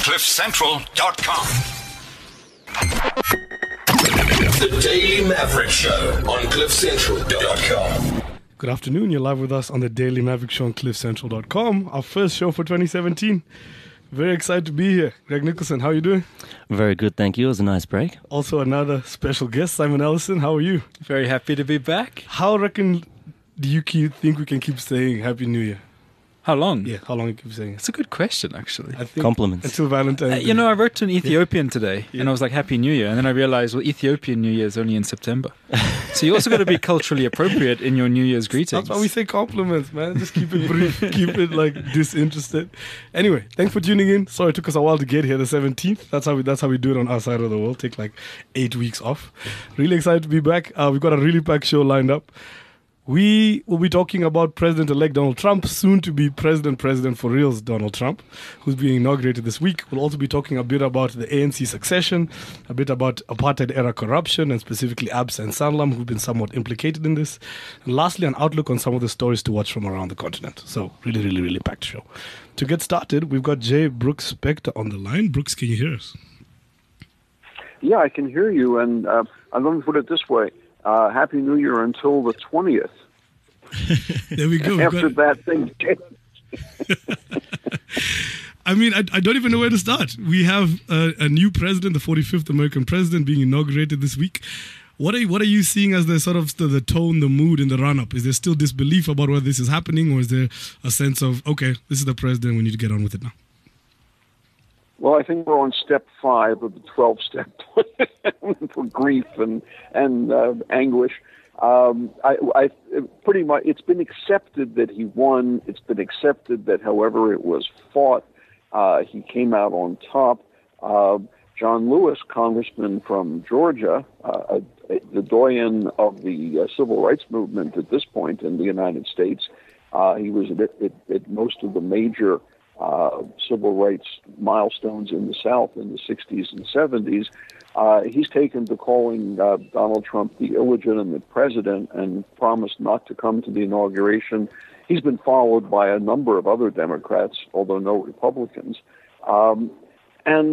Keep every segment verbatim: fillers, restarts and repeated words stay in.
cliff central dot com. The Daily Maverick Show on cliff central dot com. Good afternoon. You're live with us on the Daily Maverick Show on cliff central dot com. Our first show for twenty seventeen. Very excited to be here. Greg Nicholson, how are you doing? Very good, thank you. It was a nice break. Also another special guest, Simon Ellison. How are you? Very happy to be back. How reckon do you keep, think we can keep saying Happy New Year? How long? Yeah, how long you keep saying it? It's a good question, actually. I think Compliments. Until Valentine's Uh, Day. you know, I wrote to an Ethiopian today, Yeah. and I was like, Happy New Year. And then I realized, well, Ethiopian New Year is only in September. So you also got to be culturally appropriate in your New Year's greetings. That's why we say compliments, man. Just keep it brief, keep it like disinterested. Anyway, thanks for tuning in. Sorry it took us a while to get here, the seventeenth. That's how we that's how we do it on our side of the world. Take like eight weeks off. Really excited to be back. Uh, we've got a really packed show lined up. We will be talking about President-elect Donald Trump, soon to be President, President for reals Donald Trump, who's being inaugurated this week. We'll also be talking a bit about the A N C succession, a bit about apartheid-era corruption, and specifically Absa and Sanlam, who've been somewhat implicated in this. And lastly, an outlook on some of the stories to watch from around the continent. So really, really, really packed show. To get started, we've got J. Brooks Spector on the line. Brooks, can you hear us? Yeah, I can hear you, and uh, I'm going to put it this way. Uh, Happy New Year until the twentieth. There we go. After that, things change. I mean, I, I don't even know where to start. We have a, a new president, the forty-fifth American president, being inaugurated this week. What are you, what are you seeing as the sort of the, the tone, the mood in the run-up? Is there still disbelief about whether this is happening, or is there a sense of, okay, this is the president, we need to get on with it now? Well, I think we're on step five of the twelve-step for grief and and uh, anguish. Um, I, I pretty much it's been accepted that he won. It's been accepted that, however it was fought, uh, he came out on top. Uh, John Lewis, congressman from Georgia, uh, the doyen of the uh, civil rights movement at this point in the United States, uh, he was at, at, at most of the major Uh, civil rights milestones in the South in the sixties and seventies. Uh, he's taken to calling uh, Donald Trump the illegitimate president and promised not to come to the inauguration. He's been followed by a number of other Democrats, although no Republicans. Um, and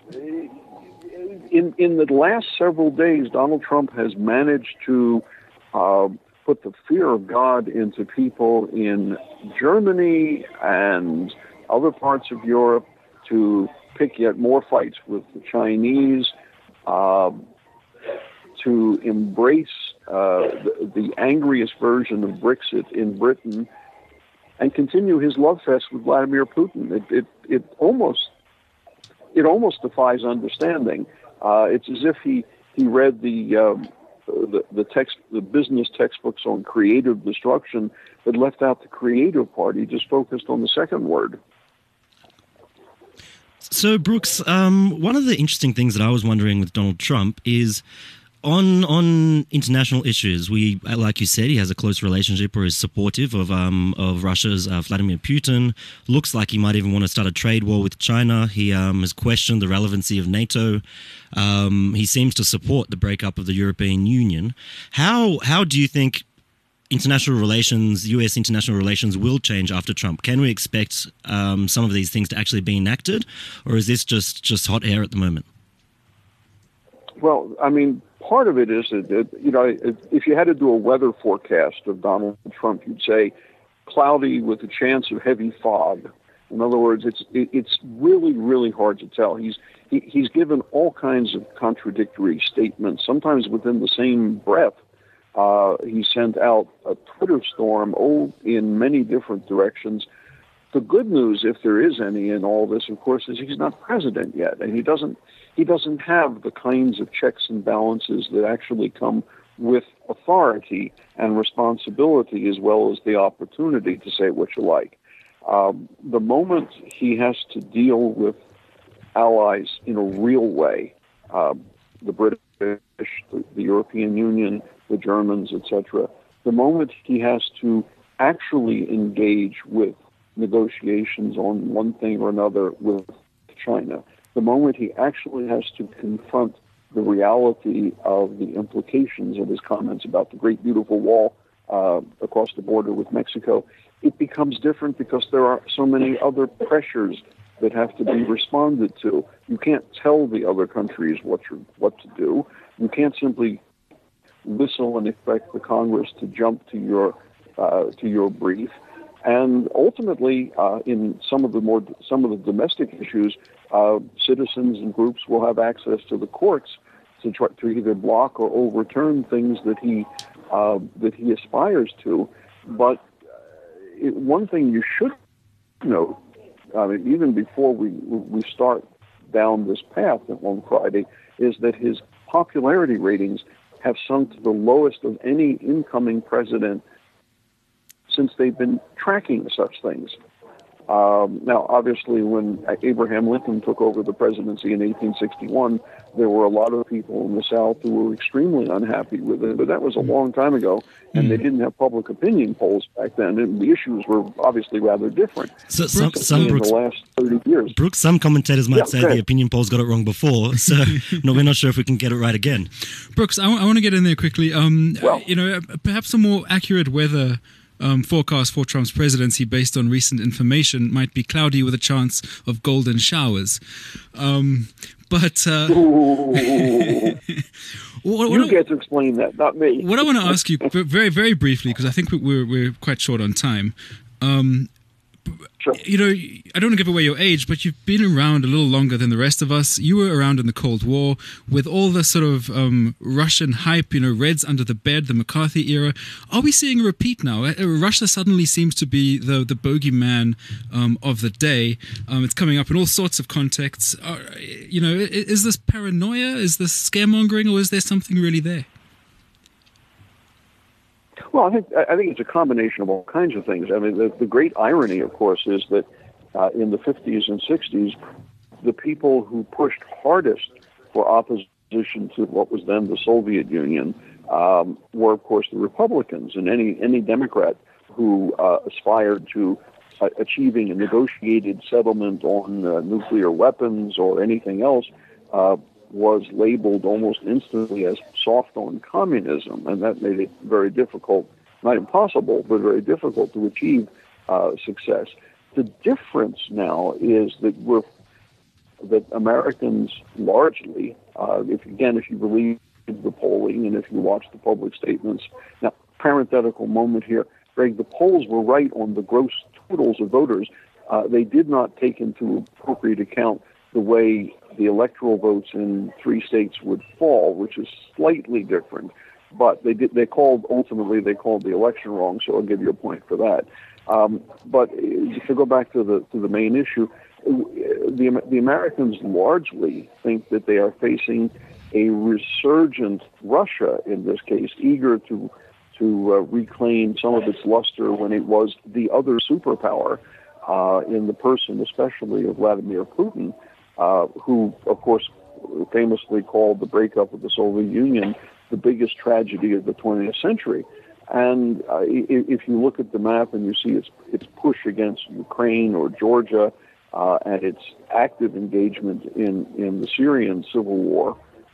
in in the last several days, Donald Trump has managed to uh, put the fear of God into people in Germany and other parts of Europe to pick yet more fights with the Chinese, uh, to embrace uh, the, the angriest version of Brexit in Britain, and continue his love fest with Vladimir Putin. It it, it almost it almost defies understanding. Uh, it's as if he he read the. Um, The, the text, the business textbooks on creative destruction, but left out the creative part. He just focused on the second word. So, Brooks, um, one of the interesting things that I was wondering with Donald Trump is on on international issues. We, like you said, he has a close relationship or is supportive of um, of Russia's uh, Vladimir Putin. Looks like he might even want to start a trade war with China. He um, has questioned the relevancy of NATO. Um, he seems to support the breakup of the European Union. How how do you think international relations, U S international relations, will change after Trump? Can we expect um, some of these things to actually be enacted, or is this just, just hot air at the moment? Well, I mean, part of it is that, that, you know, if you had to do a weather forecast of Donald Trump, you'd say cloudy with a chance of heavy fog. In other words, it's it's really, really hard to tell. He's he, he's given all kinds of contradictory statements, sometimes within the same breath. Uh, he sent out a Twitter storm, oh, in many different directions. The good news, if there is any in all this, of course, is he's not president yet, and he doesn't he doesn't have the kinds of checks and balances that actually come with authority and responsibility, as well as the opportunity to say what you like. Um, the moment he has to deal with allies in a real way, uh, the British, the, the European Union, the Germans, et cetera, the moment he has to actually engage with negotiations on one thing or another with China, the moment he actually has to confront the reality of the implications of his comments about the Great Beautiful Wall uh, across the border with Mexico, it becomes different because there are so many other pressures that have to be responded to. You can't tell the other countries what you, what to do. You can't simply whistle and expect the Congress to jump to your uh, to your brief. And ultimately, uh, in some of the more some of the domestic issues, uh, citizens and groups will have access to the courts to try to either block or overturn things that he uh, that he aspires to. But uh, it, one thing you should note, I mean, even before we we start down this path on Friday, is that his popularity ratings have sunk to the lowest of any incoming president since they've been tracking such things. Um, now, obviously, when Abraham Lincoln took over the presidency in eighteen sixty-one, there were a lot of people in the South who were extremely unhappy with it, but that was a long time ago, and mm. they didn't have public opinion polls back then, and the issues were obviously rather different. So, some, some in Brooks, the last thirty years. Brooks, some commentators might yeah, say the opinion polls got it wrong before, so no, we're not sure if we can get it right again. Brooks, I, w- I want to get in there quickly. Um, well, you know, perhaps a more accurate weather Um, forecast for Trump's presidency based on recent information might be cloudy with a chance of golden showers. Um, but uh, what, what you get to explain that, not me. What I want to ask you very, very briefly, because I think we're we're quite short on time. Um, Sure. You know, I don't want to give away your age, but you've been around a little longer than the rest of us. You were around in the Cold War with all the sort of um, Russian hype, you know, Reds under the bed, the McCarthy era. Are we seeing a repeat now? Uh, Russia suddenly seems to be the, the bogeyman um, of the day. Um, it's coming up in all sorts of contexts. Uh, you know, is, is this paranoia? Is this scaremongering? Or is there something really there? Well, I think I think it's a combination of all kinds of things. I mean, the, the great irony, of course, is that uh, in the fifties and sixties, the people who pushed hardest for opposition to what was then the Soviet Union um, were, of course, the Republicans, and any any Democrat who uh, aspired to uh, achieving a negotiated settlement on uh, nuclear weapons or anything else uh, was labeled almost instantly as soft on communism, and that made it very difficult, not impossible, but very difficult to achieve uh, success. The difference now is that we're that Americans largely, uh, if again, if you believe the polling and if you watch the public statements. Now, parenthetical moment here, Greg, the polls were right on the gross totals of voters. Uh, they did not take into appropriate account the way the electoral votes in three states would fall, which is slightly different. But they did, they called, ultimately, they called the election wrong, so I'll give you a point for that. Um, but to go back to the to the main issue, the, the Americans largely think that they are facing a resurgent Russia, in this case, eager to, to uh, reclaim some of its luster when it was the other superpower, uh, in the person especially of Vladimir Putin, Uh, who, of course, famously called the breakup of the Soviet Union the biggest tragedy of the twentieth century. And uh, if you look at the map and you see its its push against Ukraine or Georgia uh, and its active engagement in, in the Syrian civil war,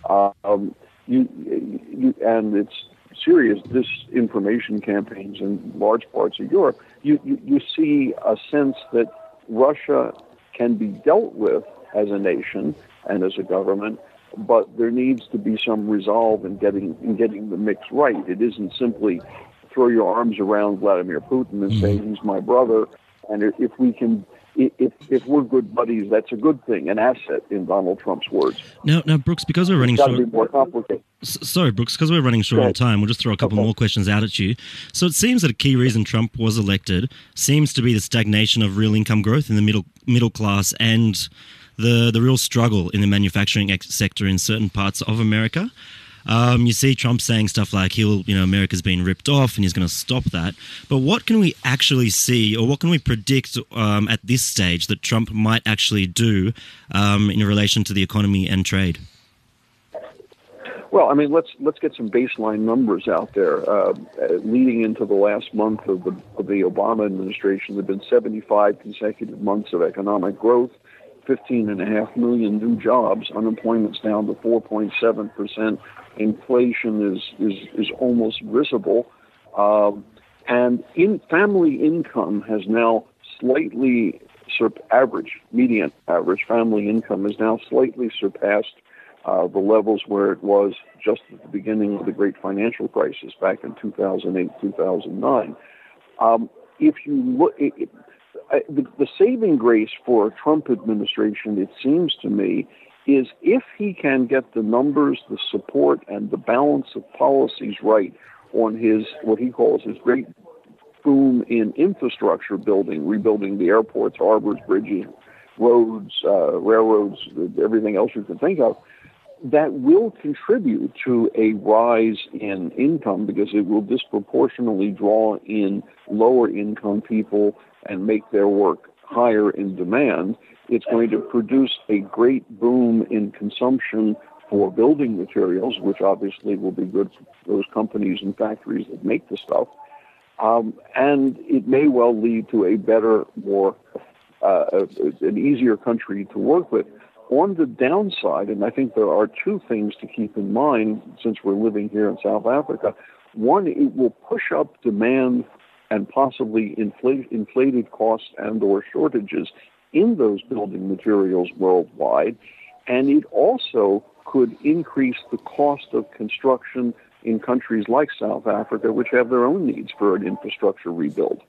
um, you, you and its serious disinformation campaigns in large parts of Europe, you, you, you see a sense that Russia can be dealt with as a nation and as a government, but there needs to be some resolve in getting in getting the mix right. It isn't simply throw your arms around Vladimir Putin and say he's my brother, and if we can, if if we're good buddies, that's a good thing, an asset in Donald Trump's words. Now, now, Brooks, because we're running it's short. Be more complicated. S- sorry, Brooks, because we're running short on time, we'll just throw a couple okay. more questions out at you. So it seems that a key reason Trump was elected seems to be the stagnation of real income growth in the middle middle class and the the real struggle in the manufacturing ex- sector in certain parts of America. Um, you see Trump saying stuff like he'll, you know, America's been ripped off and he's going to stop that. But what can we actually see, or what can we predict um, at this stage that Trump might actually do um, in relation to the economy and trade? Well, I mean, let's let's get some baseline numbers out there. Uh, leading into the last month of the of the Obama administration, there have been seventy-five consecutive months of economic growth. fifteen and a half million new jobs. Unemployment's down to four point seven percent. Inflation is, is, is almost visible. Um, and in family income has now slightly sur- average, median average family income has now slightly surpassed uh, the levels where it was just at the beginning of the great financial crisis back in two thousand eight, two thousand nine. Um, if you look, it, it, uh, the, the saving grace for a Trump administration, it seems to me, is if he can get the numbers, the support, and the balance of policies right on his, what he calls his great boom in infrastructure building, rebuilding the airports, harbors, bridges, roads, uh, railroads, everything else you can think of, that will contribute to a rise in income because it will disproportionately draw in lower income people and make their work higher in demand. It's going to produce a great boom in consumption for building materials, which obviously will be good for those companies and factories that make the stuff. Um, and it may well lead to a better, more, uh, an easier country to work with. On the downside, and I think there are two things to keep in mind since we're living here in South Africa. One, it will push up demand and possibly inflate, inflated costs and or shortages in those building materials worldwide. And it also could increase the cost of construction in countries like South Africa, which have their own needs for an infrastructure rebuild.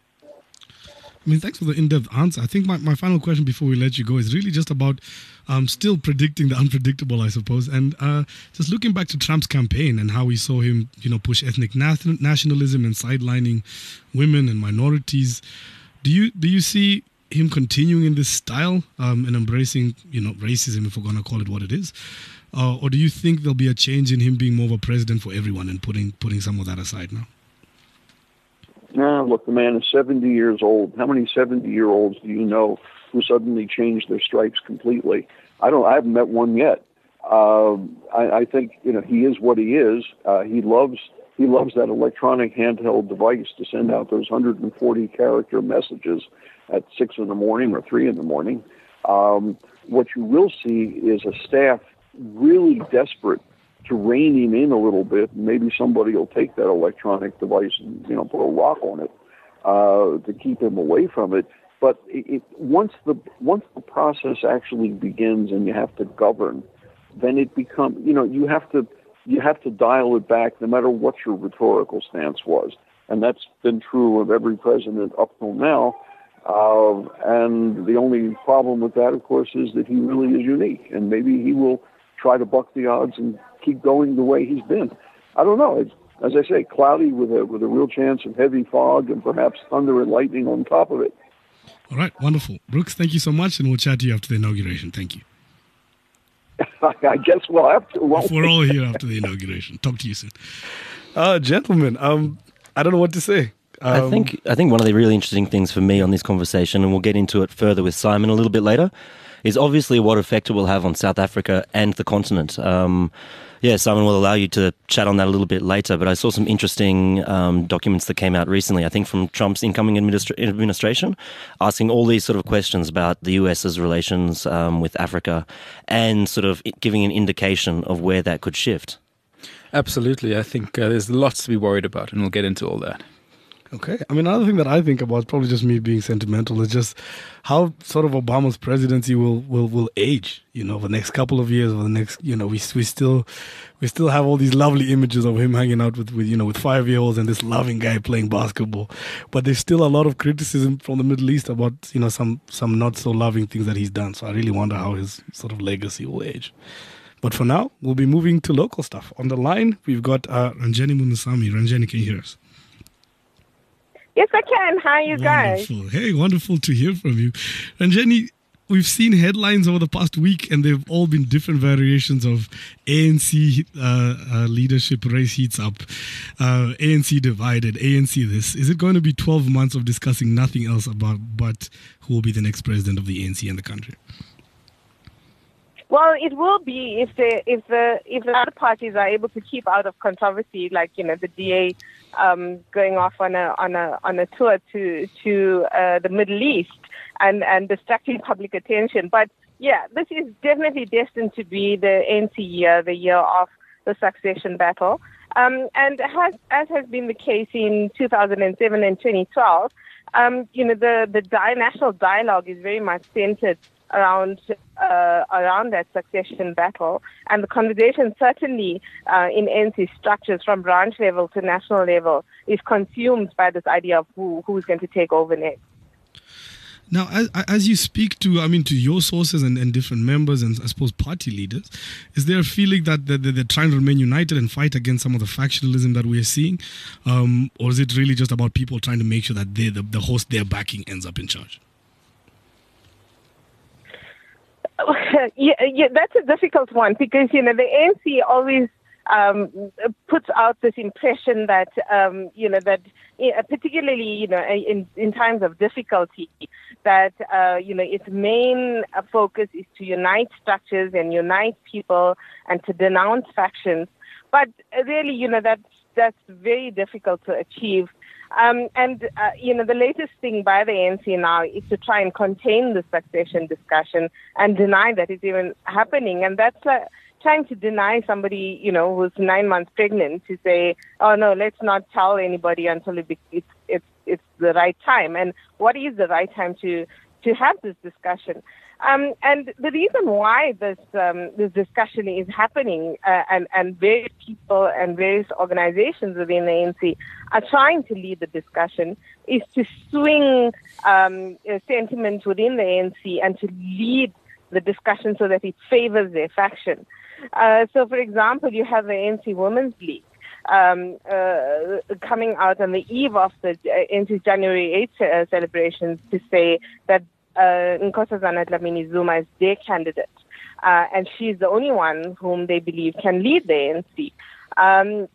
I mean, thanks for the in-depth answer. I think my, my final question before we let you go is really just about um, still predicting the unpredictable, I suppose. And uh, just looking back to Trump's campaign and how we saw him, you know, push ethnic nation- nationalism and sidelining women and minorities. Do you do you see him continuing in this style um, and embracing, you know, racism, if we're going to call it what it is? Uh, or do you think there'll be a change in him being more of a president for everyone and putting putting some of that aside now? Nah, look, the man is seventy years old. How many seventy-year-olds do you know who suddenly changed their stripes completely? I don't. I haven't met one yet. Um, I, I think you know he is what he is. Uh, he loves he loves that electronic handheld device to send out those one hundred forty character messages at six in the morning or three in the morning. Um, what you will see is a staff really desperate to rein him in a little bit. Maybe somebody will take that electronic device and, you know, put a lock on it uh, to keep him away from it. But it, it, once the once the process actually begins and you have to govern, then it becomes, you know, you have to you have to dial it back no matter what your rhetorical stance was. And that's been true of every president up till now. Uh, and the only problem with that, of course, is that he really is unique. And maybe he will try to buck the odds and keep going the way he's been. I don't know. It's, as I say, cloudy with a with a real chance of heavy fog and perhaps thunder and lightning on top of it. All right, wonderful. Brooks, thank you so much, and we'll chat to you after the inauguration. Thank you. I guess we'll have to. Won't we? We're all here after the inauguration. Talk to you soon. Uh, gentlemen, um, I don't know what to say. Um, I think I think one of the really interesting things for me on this conversation, and we'll get into it further with Simon a little bit later, is obviously what effect it will have on South Africa and the continent. Um, yeah, Simon will allow you to chat on that a little bit later, but I saw some interesting um, documents that came out recently, I think from Trump's incoming administra- administration, asking all these sort of questions about the US's relations um, with Africa and sort of giving an indication of where that could shift. Absolutely. I think uh, there's lots to be worried about, and we'll get into all that. Okay. I mean, another thing that I think about, probably just me being sentimental, is just how sort of Obama's presidency will, will, will age, you know, for the next couple of years, for the next, you know, we we still we still have all these lovely images of him hanging out with, with you know, with five-year-olds and this loving guy playing basketball. But there's still a lot of criticism from the Middle East about, you know, some, some not so loving things that he's done. So I really wonder how his sort of legacy will age. But for now, we'll be moving to local stuff. On the line, we've got uh, Ranjani Munusamy. Ranjani, can you hear us? Yes, I can. How are you guys? Wonderful. Hey, wonderful to hear from you. Ranjani, we've seen headlines over the past week, and they've all been different variations of A N C uh, uh, leadership race heats up, uh, A N C divided, A N C this. Is it going to be twelve months of discussing nothing else about but who will be the next president of the A N C and the country? Well, it will be if the if the if the other parties are able to keep out of controversy, like you know the D A um, going off on a on a on a tour to to uh, the Middle East and and distracting public attention. But yeah, this is definitely destined to be the A N C year, the year of the succession battle. Um, and has, as has been the case in two thousand seven and twenty twelve, um, you know, the, the di- national dialogue is very much centered around uh, around that succession battle. And the conversation certainly uh, in N C structures from branch level to national level is consumed by this idea of who who's going to take over next. Now, as, as you speak to, I mean, to your sources and, and different members and I suppose party leaders, is there a feeling that, that they're trying to remain united and fight against some of the factionalism that we're seeing? Um, or is it really just about people trying to make sure that they, the, the host they're backing ends up in charge? yeah, yeah, that's a difficult one because, you know, the A N C always um, puts out this impression that, um, you know, that particularly, you know, in, in times of difficulty, that, uh, you know, its main focus is to unite structures and unite people and to denounce factions. But really, you know, that's, that's very difficult to achieve. Um, and, uh, you know, the latest thing by the A N C now is to try and contain the succession discussion and deny that it's even happening. And that's uh, trying to deny somebody, you know, who's nine months pregnant to say, oh, no, let's not tell anybody until it be- it's, it's, it's the right time. And what is the right time to, to have this discussion? Um, and the reason why this um, this discussion is happening uh, and, and various people and various organizations within the A N C are trying to lead the discussion is to swing um, sentiment within the A N C and to lead the discussion so that it favors their faction. Uh, so, for example, you have the A N C Women's League um, uh, coming out on the eve of the A N C's January eighth uh, celebrations to say that Uh, Nkosazana Dlamini Zuma is their candidate, uh, and she's the only one whom they believe can lead the A N C. Um,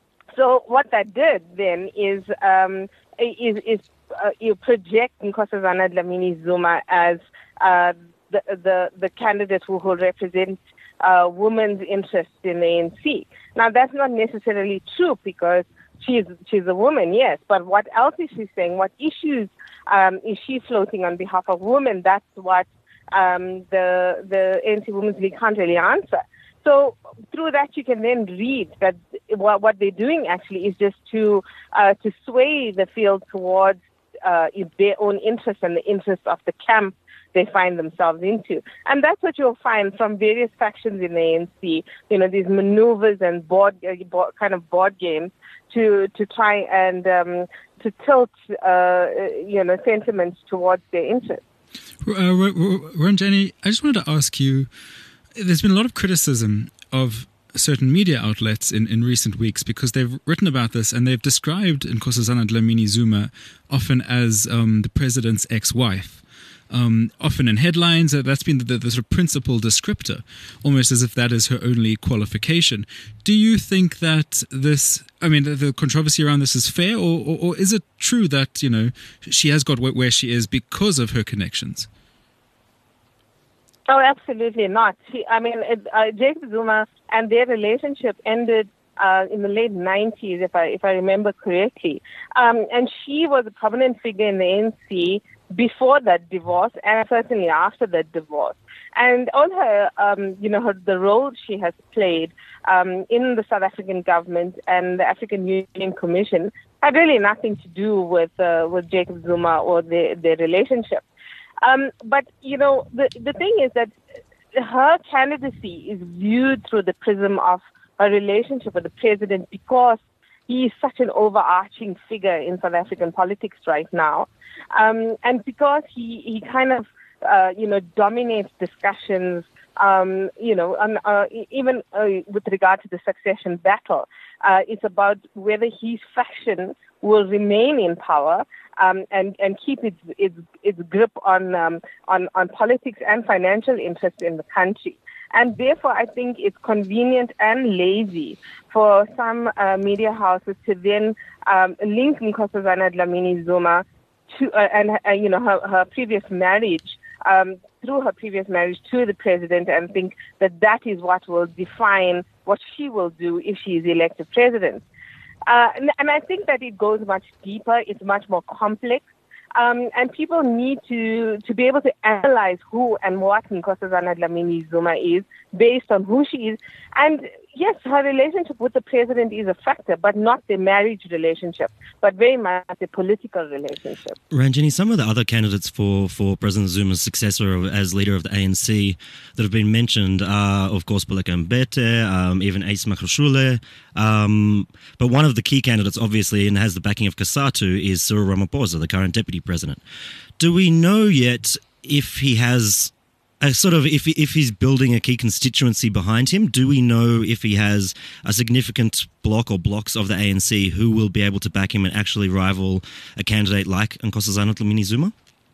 so what that did then is um, is, is uh, you project Nkosazana Dlamini Zuma as uh, the, the the candidate who will represent uh, women's interests in the A N C. Now that's not necessarily true because she's she's a woman, yes, but what else is she saying? What issues Um, is she floating on behalf of women? That's what um, the the A N C Women's League can't really answer. So through that, you can then read that what, what they're doing actually is just to uh, to sway the field towards uh, their own interests and the interests of the camp they find themselves into. And that's what you'll find from various factions in the A N C, you know, these maneuvers and board, uh, board kind of board games to, to try and um, to tilt, uh, you know, sentiments towards their interests. Uh, Ranjani, I just wanted to ask you, there's been a lot of criticism of certain media outlets in, in recent weeks because they've written about this and they've described Nkosazana Dlamini Zuma often as um, the president's ex-wife. Um, often in headlines, uh, that's been the, the, the sort of principal descriptor, almost as if that is her only qualification. Do you think that this, I mean, the, the controversy around this is fair, or, or, or is it true that, you know, she has got where she is because of her connections? Oh, absolutely not. She, I mean, it, uh, Jacob Zuma and their relationship ended Uh, in the late nineties, if I if I remember correctly, um, and she was a prominent figure in the A N C before that divorce, and certainly after that divorce. And all her, um, you know, her, the role she has played um, in the South African government and the African Union Commission had really nothing to do with uh, with Jacob Zuma or their their relationship. Um, but you know, the the thing is that her candidacy is viewed through the prism of a relationship with the president because he is such an overarching figure in South African politics right now. Um, and because he, he kind of, uh, you know, dominates discussions, um, you know, on, uh, even uh, with regard to the succession battle. Uh, it's about whether his faction will remain in power um, and, and keep its, its, its grip on, um, on, on politics and financial interests in the country. And therefore, I think it's convenient and lazy for some uh, media houses to then um, link Nkosazana Dlamini Zuma to, uh, and uh, you know, her, her previous marriage, um, through her previous marriage to the president, and think that that is what will define what she will do if she is elected president. Uh, and, and I think that it goes much deeper. It's much more complex. Um, and people need to, to be able to analyze who and what Nkosazana Dlamini Zuma is based on who she is. And, yes, her relationship with the president is a factor, but not the marriage relationship, but very much a political relationship. Ranjini, some of the other candidates for, for President Zuma's successor as leader of the A N C that have been mentioned are, of course, Baleka Mbete, um, even Ace Magashule. Um, but one of the key candidates, obviously, and has the backing of COSATU, is Cyril Ramaphosa, the current deputy president. Do we know yet if he has a sort of, if if he's building a key constituency behind him? Do we know if he has a significant block or blocks of the A N C who will be able to back him and actually rival a candidate like Nkosazana Dlamini Zuma?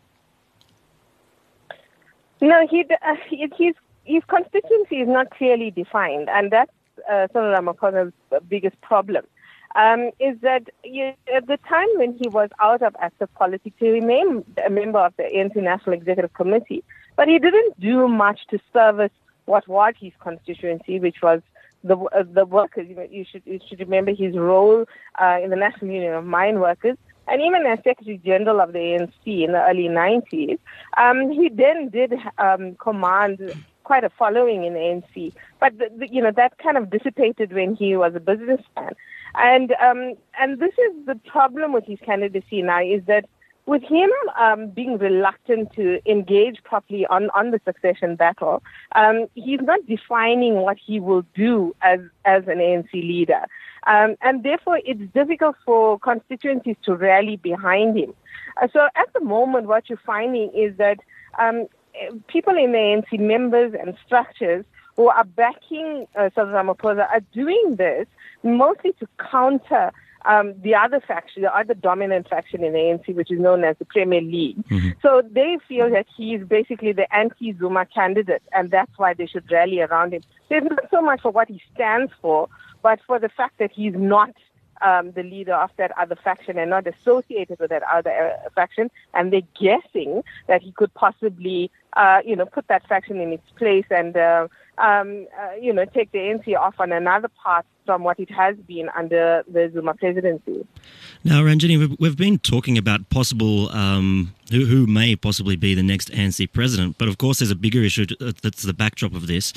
No, he, uh, his, his constituency is not clearly defined, and that's uh, Cyril Ramaphosa's biggest problem. Um, is that you, at the time when he was out of active politics, he remained a member of the A N C National Executive Committee, but he didn't do much to service what was his constituency, which was the uh, the workers. You know, you should you should remember his role uh, in the National Union of Mine Workers, and even as Secretary General of the A N C in the early nineties. Um, he then did um, command quite a following in the A N C, but the, the, you know that kind of dissipated when he was a businessman. And um, and this is the problem with his candidacy now, is that with him um, being reluctant to engage properly on, on the succession battle, um, he's not defining what he will do as, as an A N C leader. Um, and therefore, it's difficult for constituencies to rally behind him. Uh, so at the moment, what you're finding is that um, people in the A N C, members and structures who are backing uh, Cyril Ramaphosa, are doing this mostly to counter um, the other faction, the other dominant faction in the A N C, which is known as the Premier League. Mm-hmm. So they feel that he is basically the anti-Zuma candidate, and that's why they should rally around him. So it's not so much for what he stands for, but for the fact that he's not um, the leader of that other faction and not associated with that other uh, faction, and they're guessing that he could possibly, uh, you know, put that faction in its place and, uh, um, uh, you know, take the A N C off on another path from what it has been under the Zuma presidency. Now, Ranjini, we've, we've been talking about possible, um, who, who may possibly be the next A N C president, but of course there's a bigger issue to, that's the backdrop of this,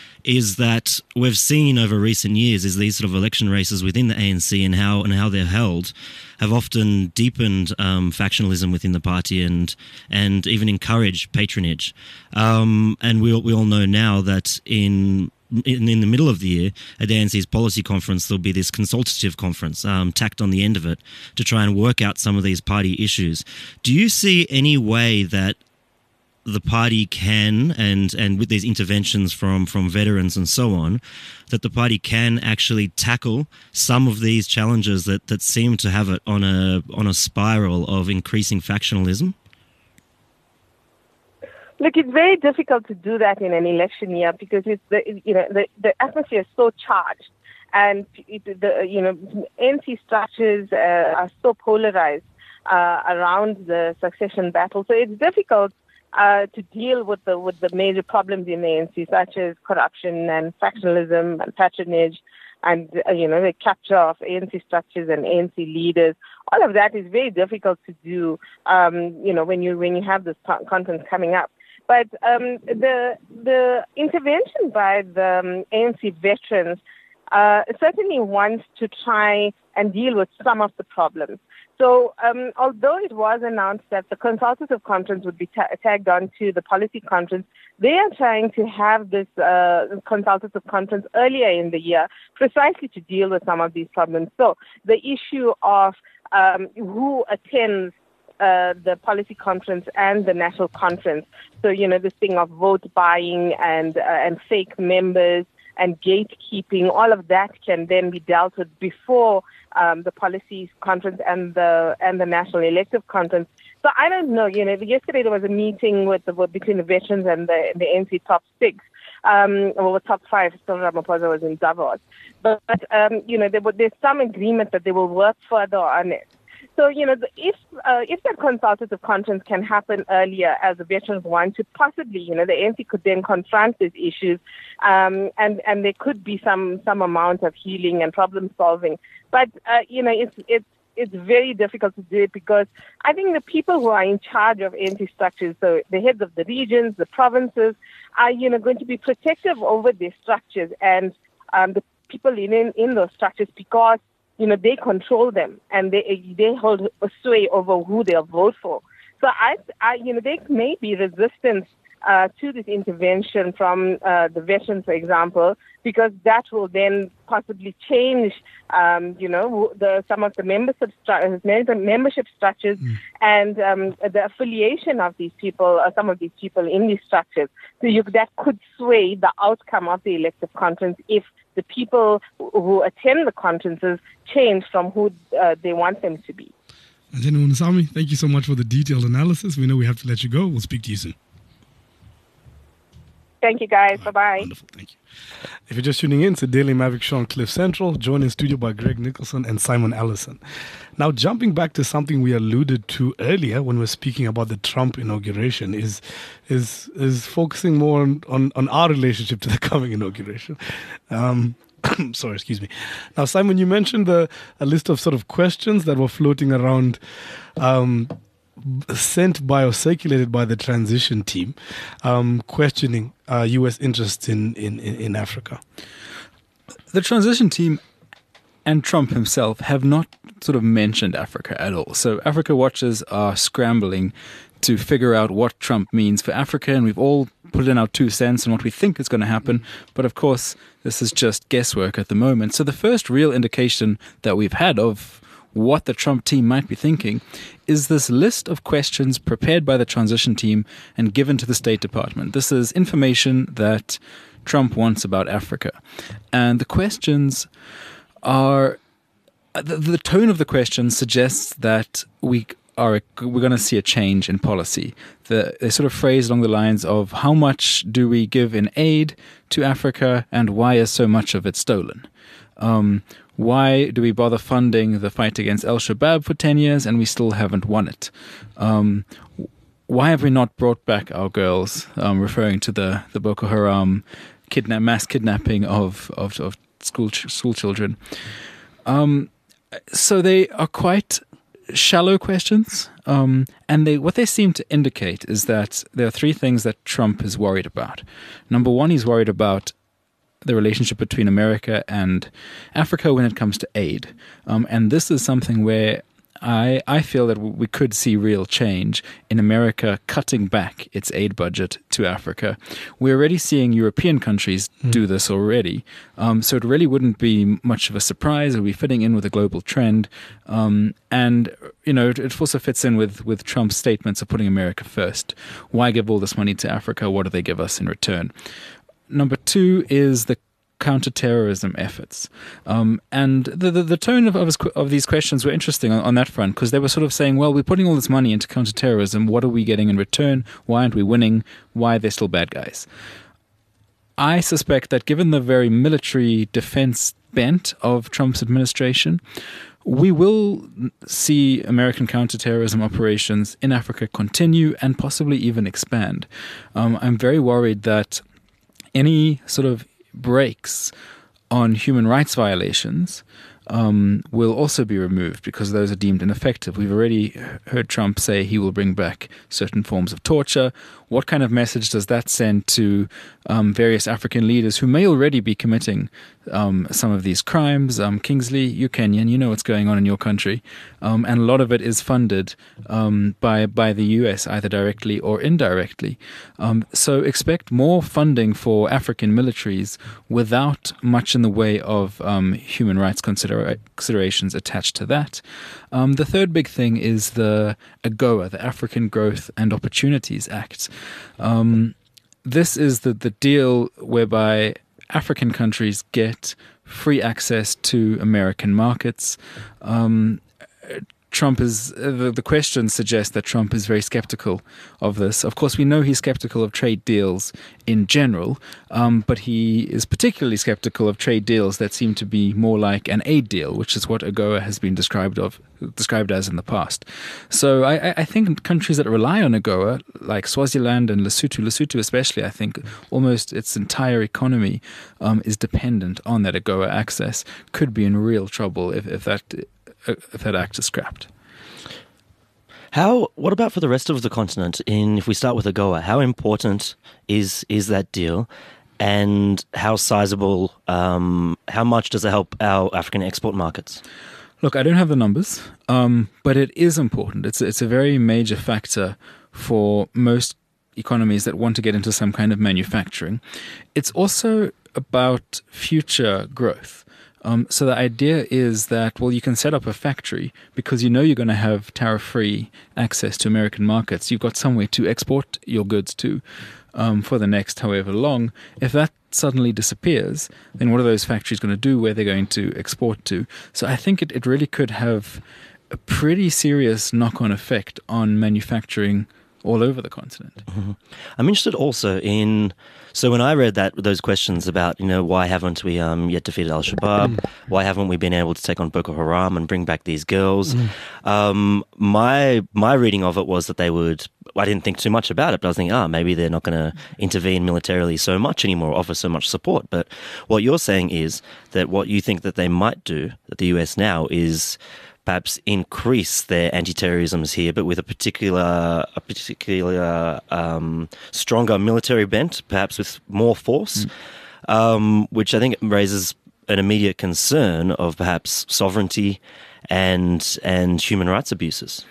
is that we've seen over recent years is these sort of election races within the A N C and how and how they're held have often deepened um, factionalism within the party and and even encouraged patronage. Um, and we we all know now that in In, in the middle of the year, at the A N C's policy conference, there'll be this consultative conference um, tacked on the end of it to try and work out some of these party issues. Do you see any way that the party can, and, and with these interventions from, from veterans and so on, that the party can actually tackle some of these challenges that, that seem to have it on a on a spiral of increasing factionalism? Look, it's very difficult to do that in an election year because it's the you know the, the atmosphere is so charged, and it, the you know A N C structures uh, are so polarized uh, around the succession battle. So it's difficult uh, to deal with the with the major problems in the A N C, such as corruption and factionalism and patronage, and uh, you know the capture of A N C structures and A N C leaders. All of that is very difficult to do. Um, you know when you when you have this conference coming up. But um, the the intervention by the um, A N C veterans uh, certainly wants to try and deal with some of the problems. So um, although it was announced that the consultative conference would be ta- tagged on to the policy conference, they are trying to have this uh, consultative conference earlier in the year precisely to deal with some of these problems. So the issue of um, who attends Uh, the policy conference and the national conference. So, you know, this thing of vote buying and uh, and fake members and gatekeeping, all of that can then be dealt with before um, the policy conference and the and the national elective conference. So I don't know, you know, yesterday there was a meeting with the between the veterans and the, the A N C top six. Um, or top five, Cyril Ramaphosa was in Davos. But, but um, you know, there, there's some agreement that they will work further on it. So, you know, if uh, if that consultative conference can happen earlier, as the veterans want to, possibly, you know, the A N C could then confront these issues, um, and and there could be some some amount of healing and problem solving. But uh, you know, it's it's it's very difficult to do it because I think the people who are in charge of A N C structures, so the heads of the regions, the provinces, are you know going to be protective over their structures and um, the people in, in in those structures because you know they control them and they they hold a sway over who they'll vote for. So I, I you know, there may be resistance uh, to this intervention from uh, the veterans, for example, because that will then possibly change, um, you know, the some of the membership stru- membership structures mm. and um, the affiliation of these people, uh, some of these people in these structures. So you, that could sway the outcome of the elective conference if the people who attend the conferences change from who uh, they want them to be. General Munusamy, thank you so much for the detailed analysis. We know we have to let you go. We'll speak to you soon. Thank you, guys. Right. Bye-bye. Wonderful. Thank you. If you're just tuning in, it's the Daily Maverick Show on Cliff Central, joined in studio by Greg Nicholson and Simon Allison. Now, jumping back to something we alluded to earlier when we were speaking about the Trump inauguration is is is focusing more on, on, on our relationship to the coming inauguration. Um, sorry, excuse me. Now, Simon, you mentioned the, a list of sort of questions that were floating around um, sent by or circulated by the transition team, um, questioning uh, U S interests in, in, in Africa. The transition team and Trump himself have not sort of mentioned Africa at all. So Africa watchers are scrambling to figure out what Trump means for Africa, and we've all put in our two cents on what we think is going to happen. But of course, this is just guesswork at the moment. So the first real indication that we've had of what the Trump team might be thinking is this list of questions prepared by the transition team and given to the State Department. This is information that Trump wants about Africa. And the questions are, the, the tone of the questions suggests that we are we're going to see a change in policy. The, they sort of phrase along the lines of how much do we give in aid to Africa and why is so much of it stolen? Um, why do we bother funding the fight against Al-Shabaab for ten years and we still haven't won it? Um, why have we not brought back our girls, um, referring to the, the Boko Haram kidnap, mass kidnapping of, of, of school, school children? Um, so they are quite shallow questions, um, and they what they seem to indicate is that there are three things that Trump is worried about. Number one, he's worried about the relationship between America and Africa when it comes to aid. Um, and this is something where I, I feel that we could see real change in America cutting back its aid budget to Africa. We're already seeing European countries mm. do this already. Um, so it really wouldn't be much of a surprise. It would be fitting in with a global trend. Um, and, you know, it, it also fits in with, with Trump's statements of putting America first. Why give all this money to Africa? What do they give us in return? Number two is the counterterrorism efforts. Um, and the, the, the tone of, of, his, of these questions were interesting on, on that front, because they were sort of saying, well, we're putting all this money into counterterrorism. What are we getting in return? Why aren't we winning? Why are they still bad guys? I suspect that given the very military defense bent of Trump's administration, we will see American counterterrorism operations in Africa continue and possibly even expand. Um, I'm very worried that any sort of breaks on human rights violations um, will also be removed because those are deemed ineffective. We've already heard Trump say he will bring back certain forms of torture. What kind of message does that send to um, various African leaders who may already be committing um, some of these crimes? Um, Kingsley, you're Kenyan, you know what's going on in your country. Um, and a lot of it is funded um, by, by the U S, either directly or indirectly. Um, so expect more funding for African militaries without much in the way of um, human rights considera- considerations attached to that. Um, the third big thing is the AGOA, the African Growth and Opportunities Act. Um, this is the, the deal whereby African countries get free access to American markets. Um, Trump is, the, the questions suggest that Trump is very skeptical of this. Of course, we know he's skeptical of trade deals in general, um, but he is particularly skeptical of trade deals that seem to be more like an aid deal, which is what AGOA has been described of described as in the past. So I, I think countries that rely on AGOA, like Swaziland and Lesotho, Lesotho especially, I think almost its entire economy um, is dependent on that AGOA access, could be in real trouble if, if that if that act is scrapped. How? What about for the rest of the continent? In if we start with AGOA, how important is is that deal? and how sizable, um, how much does it help our African export markets? Look, I don't have the numbers, um, but it is important. It's it's a very major factor for most economies that want to get into some kind of manufacturing. It's also about future growth. Um, so the idea is that, well, you can set up a factory because you know you're going to have tariff-free access to American markets. You've got somewhere to export your goods to um, for the next however long. If that suddenly disappears, then what are those factories going to do? Where they're going to export to? So I think it, it really could have a pretty serious knock-on effect on manufacturing all over the continent. Mm-hmm. I'm interested also in, so when I read that those questions about, you know, why haven't we um, yet defeated Al-Shabaab, why haven't we been able to take on Boko Haram and bring back these girls, mm. um, my my reading of it was that they would, I didn't think too much about it, but I was thinking, ah, maybe they're not going to intervene militarily so much anymore, offer so much support. But what you're saying is that what you think that they might do, that the U S now, is perhaps increase their anti-terrorisms here, but with a particular, a particular um, stronger military bent, perhaps with more force, mm. um, which I think raises an immediate concern of perhaps sovereignty and and human rights abuses.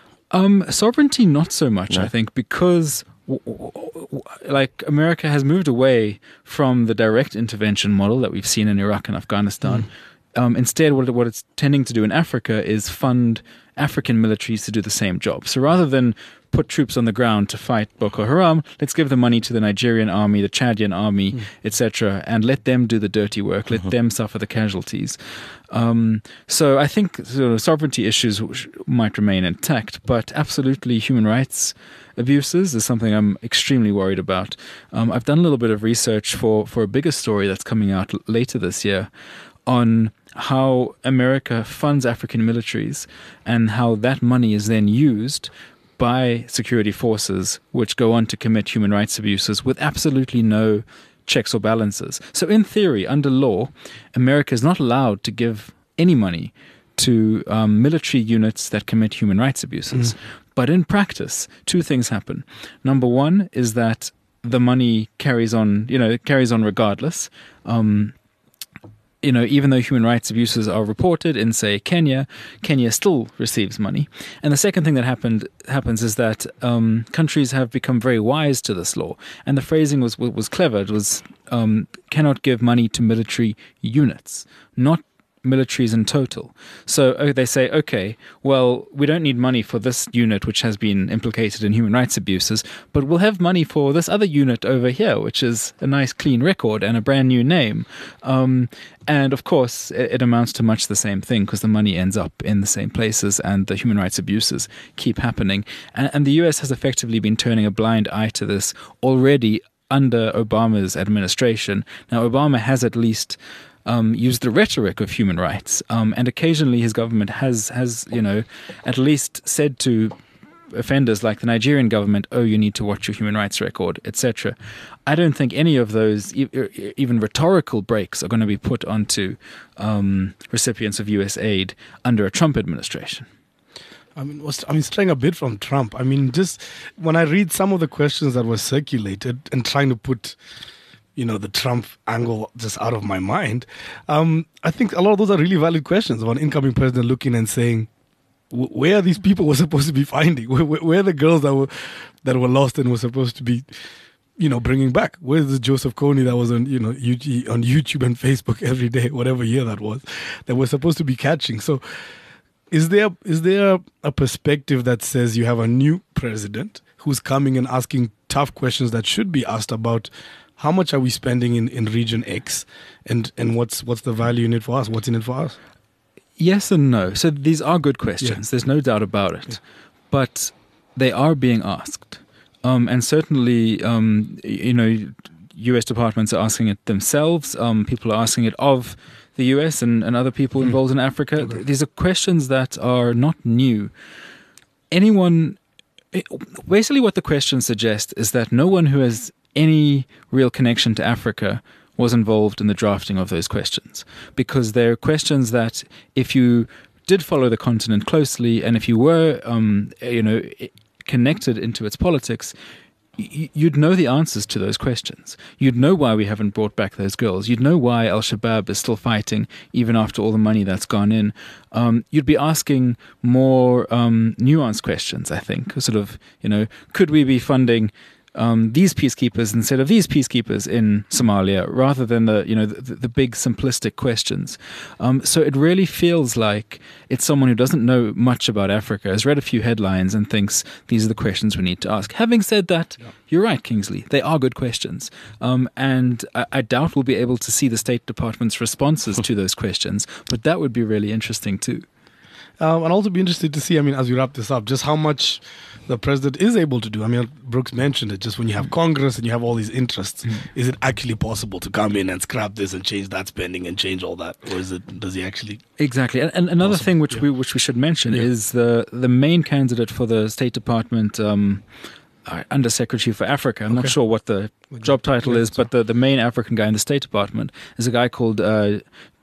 Um, sovereignty, not so much, No? I think, because w- w- w- like America has moved away from the direct intervention model that we've seen in Iraq and Afghanistan. Mm. Um, instead, what, it, what it's tending to do in Africa is fund African militaries to do the same job. So rather than put troops on the ground to fight Boko Haram, let's give the money to the Nigerian army, the Chadian army, mm. et cetera, and let them do the dirty work, let mm-hmm. them suffer the casualties. Um, so I think sort of sovereignty issues might remain intact, but absolutely human rights abuses is something I'm extremely worried about. Um, I've done a little bit of research for, for a bigger story that's coming out l- later this year on how America funds African militaries and how that money is then used by security forces which go on to commit human rights abuses with absolutely no checks or balances. So in theory, under law, America is not allowed to give any money to um, military units that commit human rights abuses. Mm. But in practice, two things happen. Number one is that the money carries on, you know, it carries on regardless. Um, You know, even though human rights abuses are reported in, say, Kenya, Kenya still receives money. And the second thing that happened happens is that um, countries have become very wise to this law. And the phrasing was was clever. It was um, cannot give money to military units, not militaries in total. So uh, they say, okay, well, we don't need money for this unit which has been implicated in human rights abuses, but we'll have money for this other unit over here, which is a nice clean record and a brand new name. Um, and of course, it, it amounts to much the same thing because the money ends up in the same places and the human rights abuses keep happening. And, and the U S has effectively been turning a blind eye to this already under Obama's administration. Now, Obama has at least Um, used the rhetoric of human rights, um, and occasionally his government has, has, you know, at least said to offenders like the Nigerian government, "Oh, you need to watch your human rights record," et cetera. I don't think any of those, e- even rhetorical breaks, are going to be put onto um, recipients of U S aid under a Trump administration. I mean, what's, I mean, straying a bit from Trump. I mean, just when I read some of the questions that were circulated and trying to put, you know, the Trump angle just out of my mind, um, I think a lot of those are really valid questions of an incoming president looking and saying, where are these people we're supposed to be finding? Where, where, where are the girls that were that were lost and were supposed to be, you know, bringing back? Where's the Joseph Kony that was on, you know, on YouTube and Facebook every day, whatever year that was, that we're supposed to be catching? So is there is there a perspective that says you have a new president who's coming and asking tough questions that should be asked about how much are we spending in, in region X, and, and what's what's the value in it for us? What's in it for us? Yes and no. So these are good questions. Yeah. There's no doubt about it. Yeah. But they are being asked. Um, and certainly, um, you know, U S departments are asking it themselves. Um, people are asking it of the U S and, and other people mm. involved in Africa. Okay. These are questions that are not new. Anyone, basically what the questions suggest is that no one who has any real connection to Africa was involved in the drafting of those questions, because they're questions that if you did follow the continent closely and if you were, um, you know, connected into its politics, y- you'd know the answers to those questions. You'd know why we haven't brought back those girls. You'd know why Al-Shabaab is still fighting, even after all the money that's gone in. Um, you'd be asking more um, nuanced questions, I think. Sort of, you know, could we be funding Um, these peacekeepers instead of these peacekeepers in Somalia, rather than the you know the, the big simplistic questions. Um, so it really feels like it's someone who doesn't know much about Africa, has read a few headlines and thinks these are the questions we need to ask. Having said that, yeah. You're right, Kingsley. They are good questions, um, and I, I doubt we'll be able to see the State Department's responses to those questions. But that would be really interesting too. Um, and also be interested to see, I mean, as we wrap this up, just how much the president is able to do. I mean, Brooks mentioned it, just when you have Congress and you have all these interests, mm. is it actually possible to come in and scrap this and change that spending and change all that? Or is it, does he actually? Exactly. And, and another possible? thing which yeah. we which we should mention yeah. is the, the main candidate for the State Department um, Undersecretary for Africa. I'm okay. not sure what the job title yeah, is, but the, the main African guy in the State Department is a guy called uh,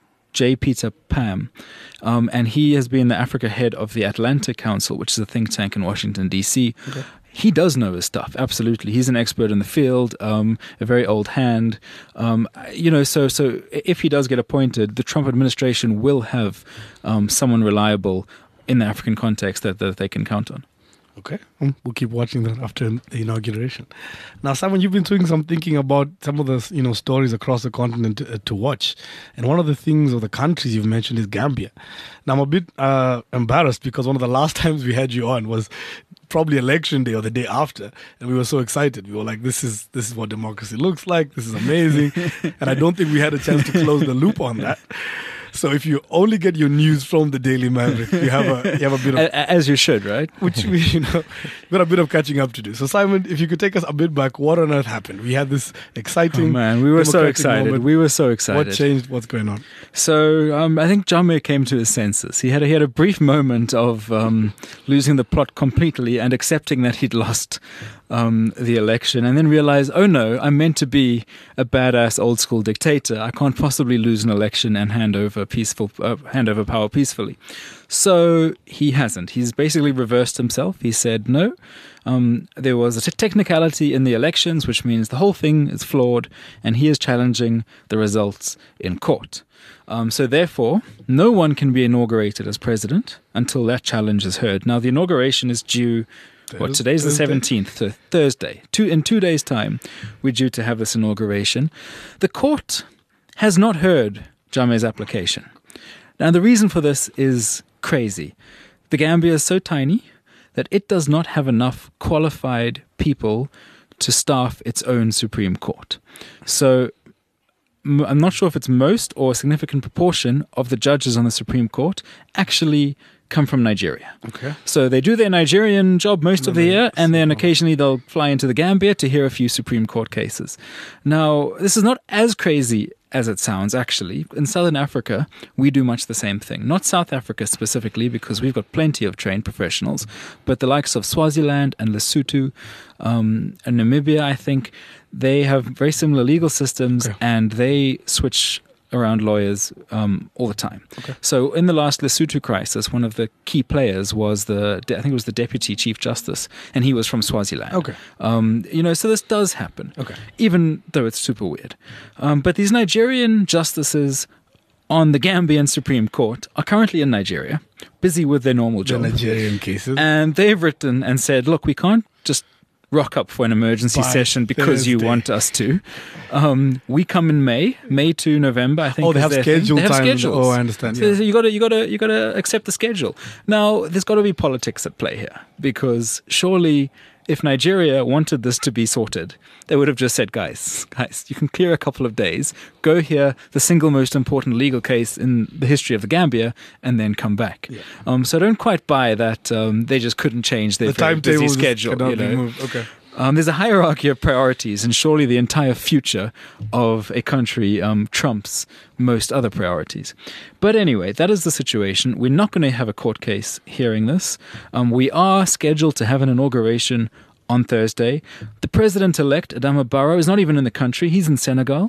J. Peter Pham. Um, and he has been the Africa head of the Atlantic Council, which is a think tank in Washington, D C. Okay. He does know his stuff, absolutely. He's an expert in the field, um, a very old hand. Um, you know, so so if he does get appointed, the Trump administration will have um, someone reliable in the African context that, that they can count on. Okay, um, we'll keep watching that after the inauguration. Now, Simon, you've been doing some thinking about some of the you know stories across the continent to, uh, to watch, and one of the things or the countries you've mentioned is Gambia. Now, I'm a bit uh, embarrassed because one of the last times we had you on was probably election day or the day after, and we were so excited. We were like, "This is this is what democracy looks like. This is amazing," and I don't think we had a chance to close the loop on that. So if you only get your news from the Daily Maverick, you have a you have a bit of as you should, right? Which we you know we've got a bit of catching up to do. So Simon, if you could take us a bit back, what on earth happened? We had this exciting. Oh man, we were so excited. Moment. We were so excited. What changed? What's going on? So um, I think Jammeh came to his senses. He had a, he had a brief moment of um, losing the plot completely and accepting that he'd lost um, the election, and then realized, oh no, I'm meant to be a badass old school dictator. I can't possibly lose an election and hand over peaceful uh, hand over power peacefully. So he hasn't. He's basically reversed himself. He said no. Um, there was a t- technicality in the elections, which means the whole thing is flawed, and he is challenging the results in court. Um, so therefore, no one can be inaugurated as president until that challenge is heard. Now, the inauguration is due. What, today's the seventeenth, so Thursday. Two, in two days' time, we're due to have this inauguration. The court has not heard Jammeh's application. Now, the reason for this is crazy. The Gambia is so tiny that it does not have enough qualified people to staff its own Supreme Court. So m- I'm not sure if it's most or a significant proportion of the judges on the Supreme Court actually come from Nigeria. Okay. So they do their Nigerian job most of the year, and then occasionally they'll fly into the Gambia to hear a few Supreme Court cases. Now, this is not as crazy as it sounds, actually. In Southern Africa, we do much the same thing. Not South Africa specifically, because we've got plenty of trained professionals, but the likes of Swaziland and Lesotho um, and Namibia, I think, they have very similar legal systems, okay. and they switch around lawyers um, all the time. Okay. So in the last Lesotho crisis, one of the key players was the, I think it was the Deputy Chief Justice, and he was from Swaziland. Okay. Um, you know, so this does happen. Okay. Even though it's super weird. Um, but these Nigerian justices on the Gambian Supreme Court are currently in Nigeria, busy with their normal job. The Nigerian cases. And they've written and said, look, we can't just rock up for an emergency By session because Thursday. you want us to. Um, we come in May, May to November. I think. Oh, they have scheduled They have times. schedules. Oh, I understand. So Yeah. you got to, you got to, you got to accept the schedule. Now, there's got to be politics at play here, because surely, if Nigeria wanted this to be sorted, they would have just said, guys, guys, you can clear a couple of days, go hear the single most important legal case in the history of the Gambia, and then come back. Yeah. Um, so I don't quite buy that um, they just couldn't change their The very busy timetable schedule. cannot You know? be moved. Okay. Um, there's a hierarchy of priorities, and surely the entire future of a country um, trumps most other priorities. But anyway, that is the situation. We're not going to have a court case hearing this. Um, we are scheduled to have an inauguration on Thursday. The president-elect, Adama Barrow, is not even in the country. He's in Senegal.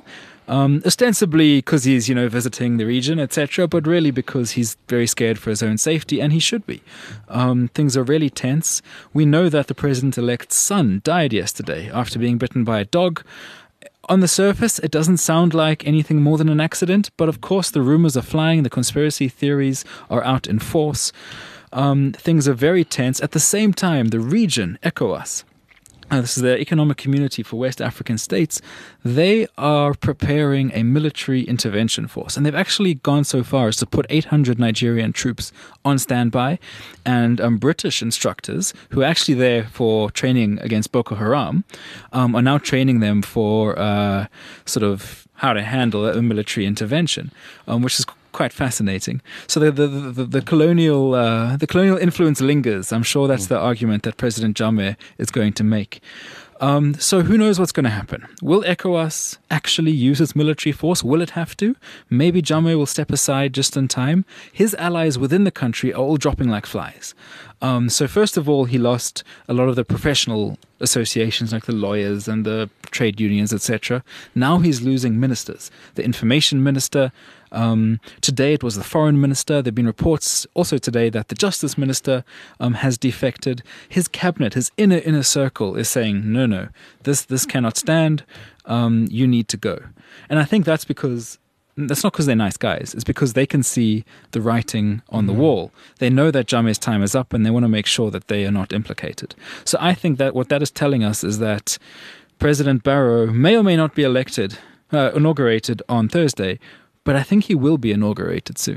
Um, ostensibly because he's, you know, visiting the region, et cetera, but really because he's very scared for his own safety, and he should be. Um, things are really tense. We know that the president-elect's son died yesterday after being bitten by a dog. On the surface, it doesn't sound like anything more than an accident, but of course the rumors are flying, the conspiracy theories are out in force. Um, things are very tense. At the same time, the region, ECOWAS, Uh, this is the Economic Community for West African States, they are preparing a military intervention force. And they've actually gone so far as to put eight hundred Nigerian troops on standby, and um, British instructors, who are actually there for training against Boko Haram, um, are now training them for uh, sort of how to handle a military intervention, um, which is quite fascinating. So the the the, the colonial uh, the colonial influence lingers. I'm sure that's the argument that President Jammeh is going to make. Um, so who knows what's going to happen? Will ECOWAS actually use its military force? Will it have to? Maybe Jammeh will step aside just in time. His allies within the country are all dropping like flies. Um, so first of all, he lost a lot of the professional associations like the lawyers and the trade unions, et cetera. Now he's losing ministers. The information minister. Um, today it was the foreign minister. There have been reports also today that the justice minister um, has defected. His cabinet, his inner inner circle is saying, no, no, this this cannot stand. Um, you need to go. And I think that's because that's not because they're nice guys. It's because they can see the writing on the wall. They know that Jammeh's time is up, and they want to make sure that they are not implicated. So I think that what that is telling us is that President Barrow may or may not be elected, uh, inaugurated on Thursday, but I think he will be inaugurated soon.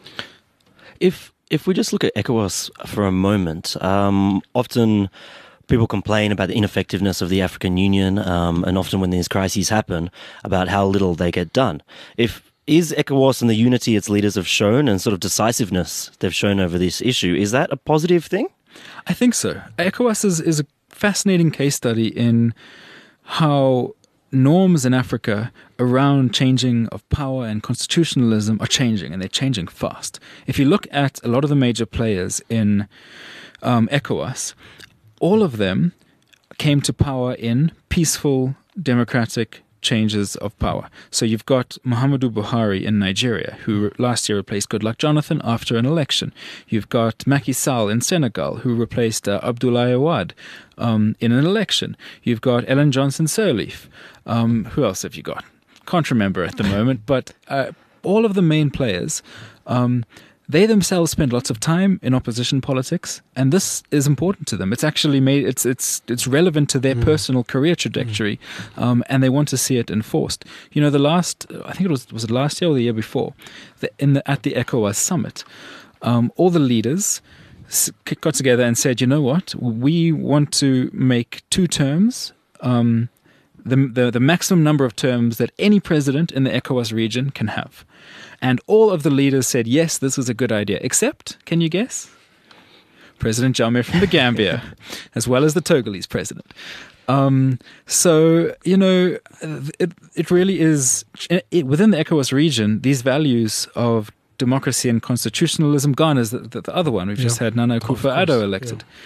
If if we just look at ECOWAS for a moment, um, often people complain about the ineffectiveness of the African Union, um, and often when these crises happen, about how little they get done. If is ECOWAS and the unity its leaders have shown and sort of decisiveness they've shown over this issue, is that a positive thing? I think so. ECOWAS is, is a fascinating case study in how norms in Africa around changing of power and constitutionalism are changing, and they're changing fast. If you look at a lot of the major players in um, ECOWAS, all of them came to power in peaceful, democratic changes of power. So you've got Muhammadu Buhari in Nigeria, who last year replaced Goodluck Jonathan after an election. You've got Macky Sall in Senegal, who replaced uh, Abdoulaye Wade um, in an election. You've got Ellen Johnson Sirleaf. Um, who else have you got? Can't remember at the moment, but uh, all of the main players, um, they themselves spend lots of time in opposition politics, and this is important to them. It's actually made it's it's it's relevant to their mm. personal career trajectory, mm. um, and they want to see it enforced. You know, the last I think it was was it last year or the year before, the, in the at the ECOWAS summit, um, all the leaders got together and said, you know what, we want to make two terms. Um, The, the the maximum number of terms that any president in the ECOWAS region can have. And all of the leaders said, yes, this is a good idea. Except, can you guess? President Jammeh from the Gambia, as well as the Togolese president. Um, so, you know, it, it really is, it, within the ECOWAS region, these values of democracy and constitutionalism, Ghana's the, the, the other one. We've yeah. just had Nana Akufo-Addo elected. Yeah.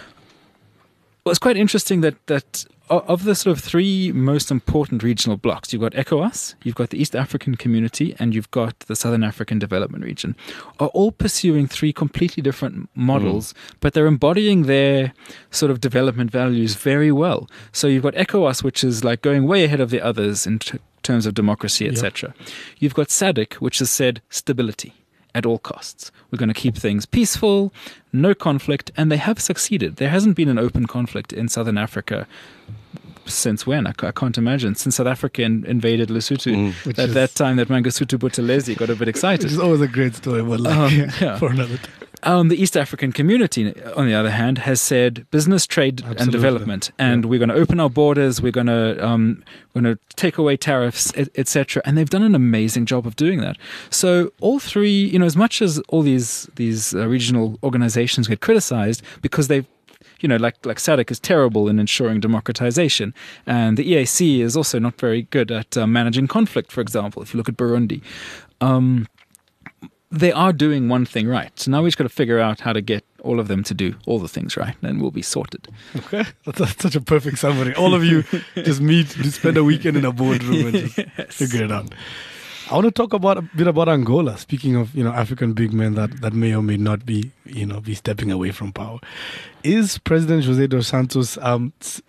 Well, it's quite interesting that that of the sort of three most important regional blocks, you've got ECOWAS, you've got the East African Community, and you've got the Southern African Development Region, are all pursuing three completely different models, mm. but they're embodying their sort of development values very well. So you've got ECOWAS, which is like going way ahead of the others in t- terms of democracy, et cetera. Yep. You've got SADC, which has said stability at all costs. We're going to keep things peaceful, no conflict, and they have succeeded. There hasn't been an open conflict in Southern Africa since when? I, I can't imagine. Since South Africa in, invaded Lesotho. Mm. At is, that time that Mangosuthu Buthelezi got a bit excited. Which is always a great story, but like, um, yeah, yeah. for another time. Um, the East African Community, on the other hand, has said business, trade, Absolutely. and development, and yeah. we're going to open our borders. We're going to um, we're going to take away tariffs, et cetera. And they've done an amazing job of doing that. So all three, you know, as much as all these these uh, regional organizations get criticized because they've, you know, like like SADC is terrible in ensuring democratization, and the E A C is also not very good at uh, managing conflict. For example, if you look at Burundi. Um, They are doing one thing right. So now we've just got to figure out how to get all of them to do all the things right, and we'll be sorted. Okay, that's, that's such a perfect summary. All of you just meet, just spend a weekend in a boardroom and just Yes. figure it out. I want to talk about a bit about Angola. Speaking of, you know, African big men that, that may or may not be, you know, be stepping away from power. Is President José dos Santos, um, s-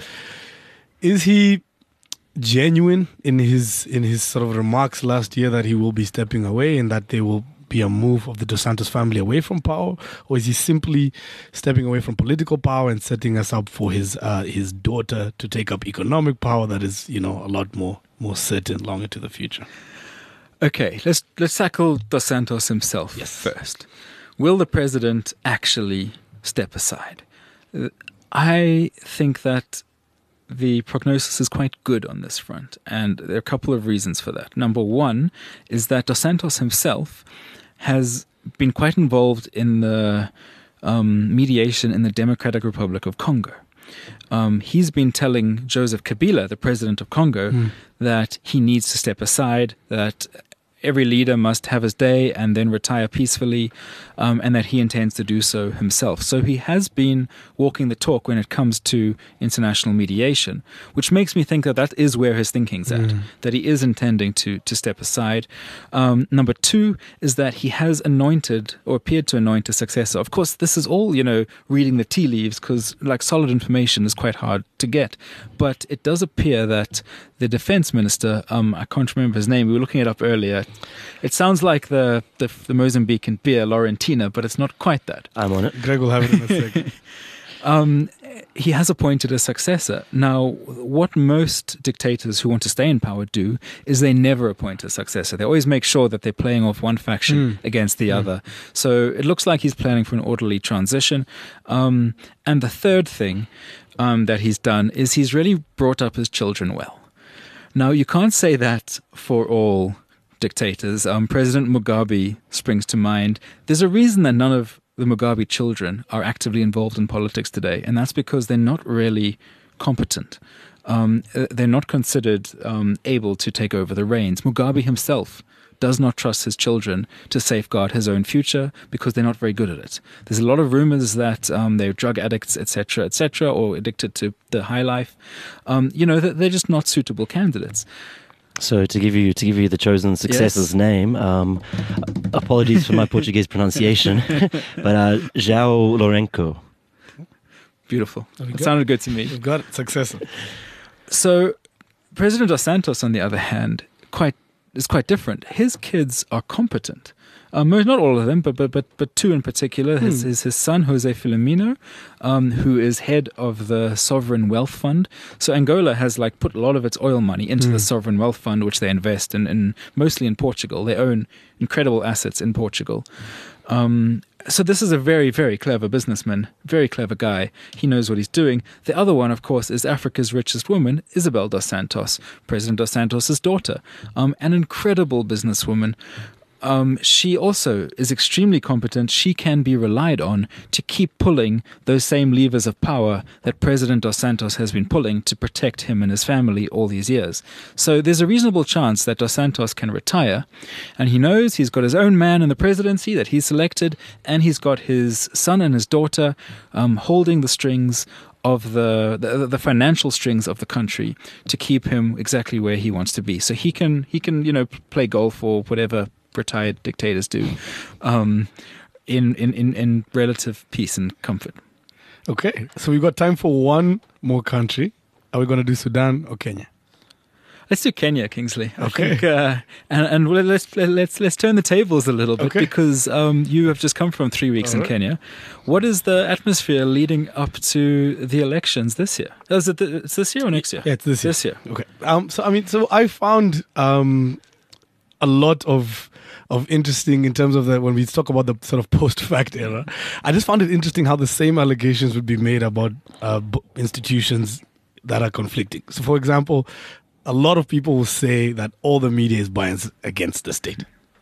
is he genuine in his in his sort of remarks last year that he will be stepping away and that there will be a move of the dos Santos family away from power, or is he simply stepping away from political power and setting us up for his uh, his daughter to take up economic power that is, you know, a lot more more certain long into the future? Okay, let's let's tackle Dos Santos himself Yes. first. Will the president actually step aside? Uh, I think that the prognosis is quite good on this front, and there are a couple of reasons for that. Number one is that Dos Santos himself has been quite involved in the um, mediation in the Democratic Republic of Congo. Um, he's been telling Joseph Kabila, the president of Congo, Mm. that he needs to step aside, that every leader must have his day and then retire peacefully, um, and that he intends to do so himself. So he has been walking the talk when it comes to international mediation, which makes me think that that is where his thinking's at, that he is intending to to step aside. Um, number two is that he has anointed or appeared to anoint a successor. Of course, this is all, you know, reading the tea leaves, because like solid information is quite hard to get. But it does appear that the defense minister, um, I can't remember his name, we were looking it up earlier. It sounds like the, the, the Mozambican beer, Laurentina, but it's not quite that. I'm on it. Greg will have it in a second. Um, he has appointed a successor. Now, what most dictators who want to stay in power do is they never appoint a successor. They always make sure that they're playing off one faction against the other. So it looks like he's planning for an orderly transition. Um, and the third thing um, that he's done is he's really brought up his children well. Now, you can't say that for all dictators. Um, President Mugabe springs to mind. There's a reason that none of the Mugabe children are actively involved in politics today, and that's because they're not really competent. Um, they're not considered um, able to take over the reins. Mugabe himself does not trust his children to safeguard his own future because they're not very good at it. There's a lot of rumors that um, they're drug addicts, et cetera, et cetera, or addicted to the high life. Um, you know, they're just not suitable candidates. So to give you to give you the chosen successor's Yes. name, um, apologies for my Portuguese pronunciation, but uh, João Lourenço. Beautiful. we It go. sounded good to me. You've got it. Successor. So, President Dos Santos, on the other hand, quite is quite different. His kids are competent. Um, not all of them, but but but but two in particular. His his, his son Jose Filomeno, um, who is head of the Sovereign Wealth Fund. So Angola has like put a lot of its oil money into the Sovereign Wealth Fund, which they invest in, in mostly in Portugal. They own incredible assets in Portugal. Um, so this is a very, very clever businessman, very clever guy. He knows what he's doing. The other one, of course, is Africa's richest woman, Isabel dos Santos, President dos Santos' daughter, um, an incredible businesswoman. Um, she also is extremely competent. She can be relied on to keep pulling those same levers of power that President Dos Santos has been pulling to protect him and his family all these years. So there's a reasonable chance that Dos Santos can retire, and he knows he's got his own man in the presidency that he's selected, and he's got his son and his daughter um, holding the strings of the, the the financial strings of the country to keep him exactly where he wants to be. So he can he can you know play golf or whatever retired dictators do, um, in, in, in, in relative peace and comfort. Okay, so we've got time for one more country. Are we going to do Sudan or Kenya? Let's do Kenya, Kingsley. I Okay. think, uh, and and well, let's let's let's turn the tables a little bit Okay. because um, you have just come from three weeks All in right. Kenya. What is the atmosphere leading up to the elections this year? Is it the, it's this year or next year? Yeah, it's this year. This year. Okay. Um. So I mean, so I found um, a lot of of interesting in terms of the when we talk about the sort of post-fact era. I just found it interesting how the same allegations would be made about uh, b- institutions that are conflicting. So, for example, a lot of people will say that all the media is biased against the state.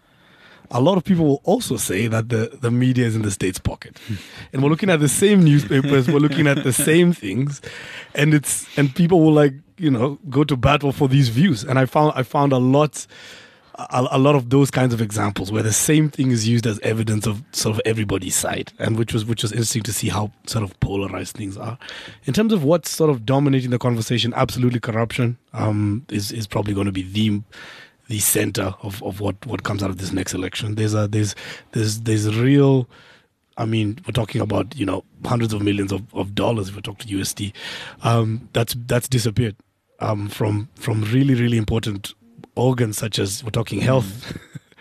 A lot of people will also say that the, the media is in the state's pocket. And we're looking at the same newspapers, we're looking at the same things, and it's and people will like, you know, go to battle for these views. And I found I found a lot a, a lot of those kinds of examples where the same thing is used as evidence of sort of everybody's side, and which was which was interesting to see how sort of polarized things are. In terms of what's sort of dominating the conversation, absolutely corruption um, is is probably going to be the the center of, of what, what comes out of this next election. There's a there's there's there's real. I mean, we're talking about, you know, hundreds of millions of, of dollars if we talk to U S D. Um, that's that's disappeared um, from from really, really important organs such as, we're talking health.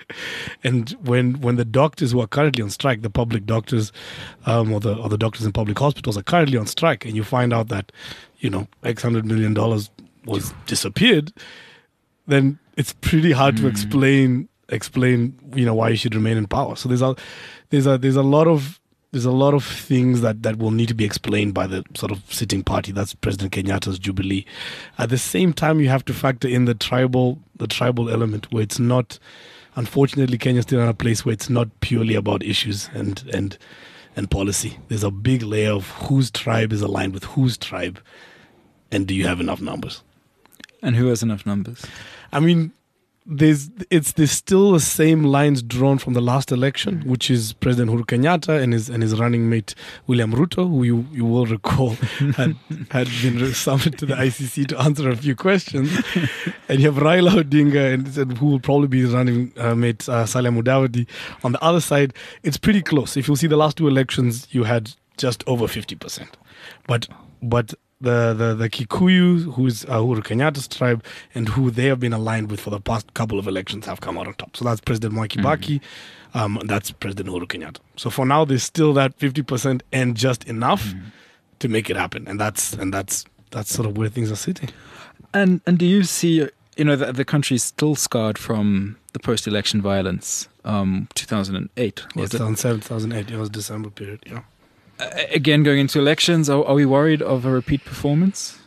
And when when the doctors who are currently on strike, the public doctors um, or the or the doctors in public hospitals are currently on strike, and you find out that, you know, X hundred million dollars was disappeared, then it's pretty hard mm. to explain explain you know why you should remain in power. So there's a there's a there's a lot of there's a lot of things that, that will need to be explained by the sort of sitting party. That's President Kenyatta's Jubilee. At the same time, you have to factor in the tribal the tribal element, where it's not, unfortunately, Kenya's still in a place where it's not purely about issues and and and policy. There's a big layer of whose tribe is aligned with whose tribe, and do you have enough numbers? And who has enough numbers? I mean, there's it's there's still the same lines drawn from the last election, which is President Uhuru Kenyatta and his and his running mate William Ruto, who you, you will recall had had been summoned to the I C C to answer a few questions, and you have Raila Odinga, and who will probably be his running uh, mate uh, Salia Mudavadi. On the other side, it's pretty close. If you see the last two elections, you had just over fifty percent, but but. The, the, the Kikuyu, who's uh, Uhuru Kenyatta's tribe, and who they have been aligned with for the past couple of elections, have come out on top. So that's President Mwai Kibaki, mm-hmm. um, and that's President Uhuru Kenyatta. So for now, there's still that fifty percent and just enough mm-hmm. to make it happen, and that's and that's that's sort of where things are sitting. And and do you see, you know, the, the country's still scarred from the post-election violence, um, two thousand eight? Was yeah, two thousand seven, two thousand eight, it was December period, yeah. Uh, again, going into elections, are, are we worried of a repeat performance?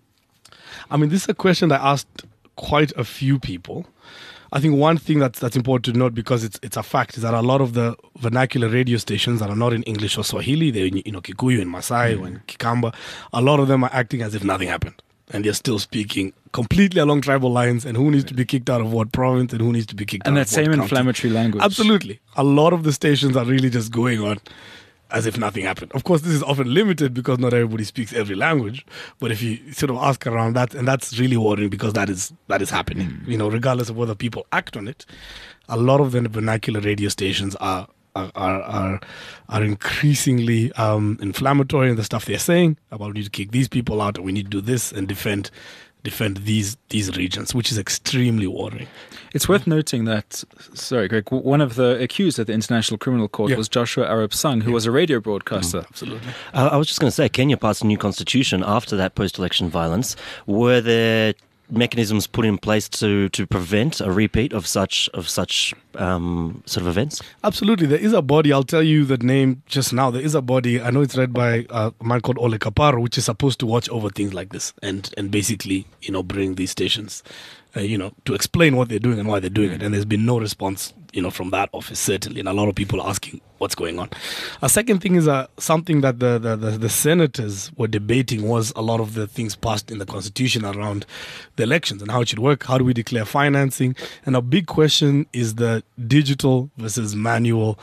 I mean, this is a question I asked quite a few people. I think one thing that's that's important to note, because it's it's a fact, is that a lot of the vernacular radio stations that are not in English or Swahili, they're in, you know, Kikuyu and Maasai mm. and Kikamba, a lot of them are acting as if nothing happened. And they're still speaking completely along tribal lines, and who needs to be kicked out of what province and who needs to be kicked and out of what And that same county. inflammatory language. Absolutely. A lot of the stations are really just going on as if nothing happened. Of course, this is often limited because not everybody speaks every language. But if you sort of ask around that, and that's really worrying, because that is that is happening. Mm. You know, regardless of whether people act on it, a lot of the vernacular radio stations are are are are, are increasingly um, inflammatory in the stuff they're saying about we need to kick these people out, or we need to do this and defend defend these these regions, which is extremely worrying. It's worth noting that, sorry, Greg, one of the accused at the International Criminal Court yeah. was Joshua Arap Sang, who yeah. was a radio broadcaster. Mm, absolutely. Uh, I was just going to say, Kenya passed a new constitution after that post-election violence. Were there mechanisms put in place to, to prevent a repeat of such of such um, sort of events? Absolutely. There is a body, I'll tell you the name just now. There is a body, I know it's led by a man called Ole Kaparo, which is supposed to watch over things like this and, and basically, you know, bring these stations, uh, you know, to explain what they're doing and why they're doing it. And there's been no response, you know, from that office, certainly. And a lot of people are asking what's going on. A second thing is uh, something that the, the, the, the senators were debating was a lot of the things passed in the constitution around the elections and how it should work. How do we declare financing? And a big question is the digital versus manual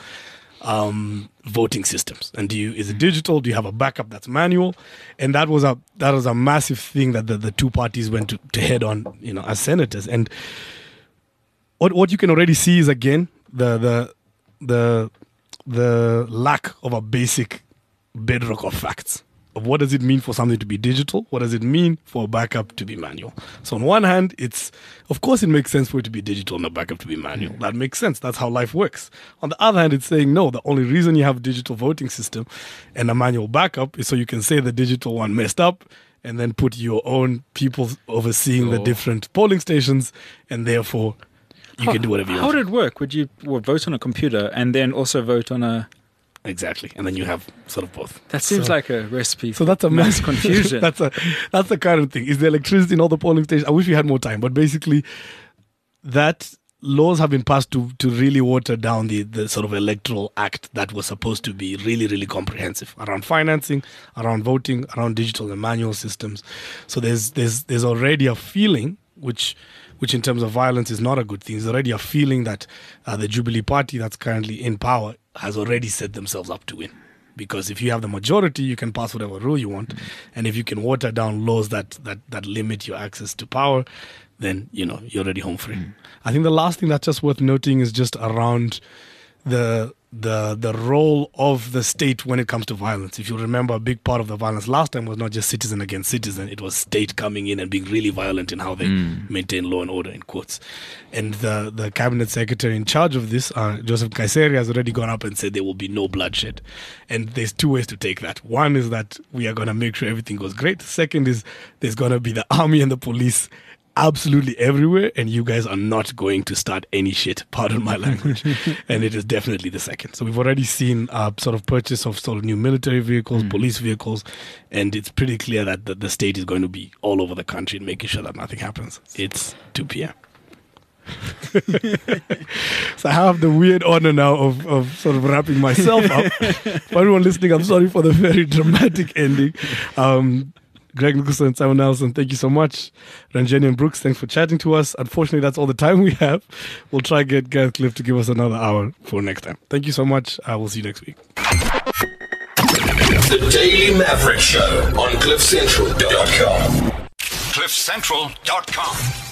um, voting systems. And do you is it digital? Do you have a backup that's manual? And that was a that was a massive thing that the, the two parties went to, to head on, you know, as senators. And what what you can already see is, again, the the the the lack of a basic bedrock of facts. Of what does it mean for something to be digital? What does it mean for a backup to be manual? So on one hand, it's, of course, it makes sense for it to be digital and a backup to be manual. That makes sense. That's how life works. On the other hand, it's saying, no, the only reason you have a digital voting system and a manual backup is so you can say the digital one messed up and then put your own people overseeing oh. the different polling stations, and therefore you how, can do whatever you how want. How did it work? Would you well, vote on a computer and then also vote on a... Exactly, and then you have sort of both. That seems so, like a recipe. So that's a mass confusion. that's a that's the current thing. Is the electricity in all the polling stations? I wish we had more time, but basically, that laws have been passed to to really water down the the sort of electoral act that was supposed to be really really comprehensive around financing, around voting, around digital and manual systems. So there's there's there's already a feeling which which in terms of violence is not a good thing. There's already a feeling that uh, the Jubilee Party that's currently in power has already set themselves up to win. Because if you have the majority, you can pass whatever rule you want. And if you can water down laws that, that, that limit your access to power, then, you know, you're already home free. Mm. I think the last thing that's just worth noting is just around the the the role of the state when it comes to violence. If you remember, a big part of the violence last time was not just citizen against citizen. It was state coming in and being really violent in how they mm. maintain law and order, in quotes. And the, the cabinet secretary in charge of this, uh, Joseph Kaiseri, has already gone up and said there will be no bloodshed. And there's two ways to take that. One is that we are going to make sure everything goes great. Second is there's going to be the army and the police absolutely everywhere, and you guys are not going to start any shit, pardon my language. And it is definitely the second. So we've already seen uh, sort of purchase of sort of new military vehicles, mm. police vehicles, and it's pretty clear that the, the state is going to be all over the country and making sure that nothing happens. It's two p.m. So I have the weird honor now of, of sort of wrapping myself up. For everyone listening, I'm sorry for the very dramatic ending. Um, Greg Nicholson and Simon Nelson, thank you so much. Ranjeni and Brooks, thanks for chatting to us. Unfortunately, that's all the time we have. We'll try to get Gareth Cliff to give us another hour for next time. Thank you so much. I will see you next week. The Daily Maverick Show on cliff central dot com. cliff central dot com